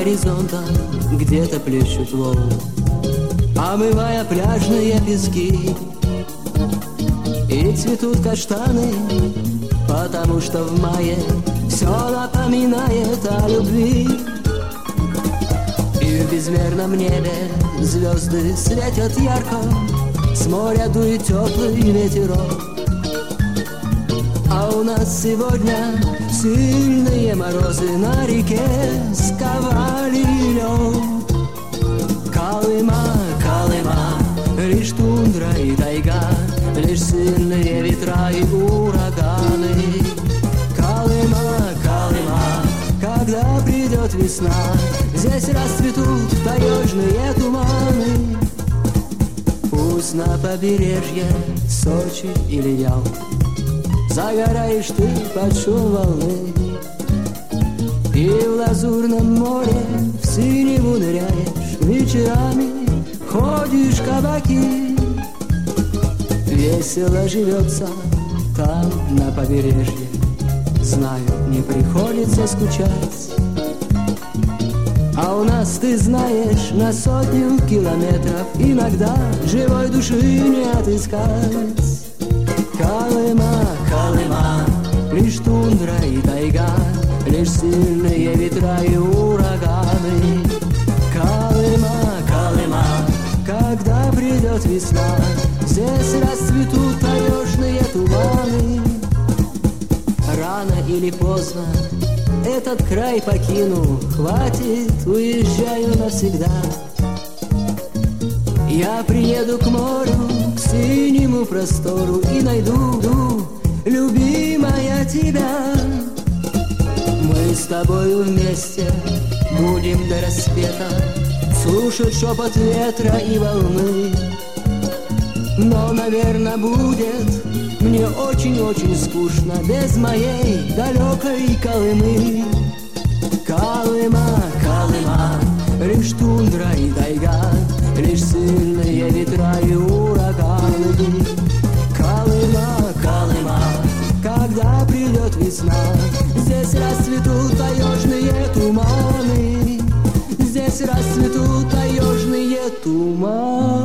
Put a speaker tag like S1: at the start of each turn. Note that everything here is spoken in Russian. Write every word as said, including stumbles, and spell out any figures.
S1: горизонта где-то плещут волны, омывая пляжные пески. И цветут каштаны, потому что в мае все напоминает о любви. И в безмерном небе звезды светят ярко, с моря дует теплый ветерок. А у нас сегодня сильные морозы, на реке сковали лед. Колыма, Колыма, лишь тундра и тайга, лишь сильные ветра и ураганы. Колыма, Колыма, когда придет весна, здесь расцветут таежные туманы. Пусть на побережье Сочи или Ялта загораешь ты под шум волны, и в лазурном море в синеву ныряешь, вечерами ходишь в кабаки. Весело живется там на побережье, знаю, не приходится скучать. А у нас, ты знаешь, на сотню километров иногда живой души не отыскать. Колыма, Колыма, лишь тундра и тайга, лишь сильные ветра и ураганы. Колыма, Колыма, когда придет весна, здесь расцветут таежные туманы. Рано или поздно этот край покину, хватит, уезжаю навсегда. Я приеду к морю, к синему простору и найду, любимая, тебя. Мы с тобою вместе будем до рассвета слушать шепот ветра и волны. Но, наверное, будет мне очень-очень скучно без моей далекой Колымы. Колыма, Колыма, лишь тундра и тайга, лишь сильные ветра и ураганы. Колыма, Колыма, когда придет весна, здесь расцветут таежные туманы, здесь расцветут таежные туманы.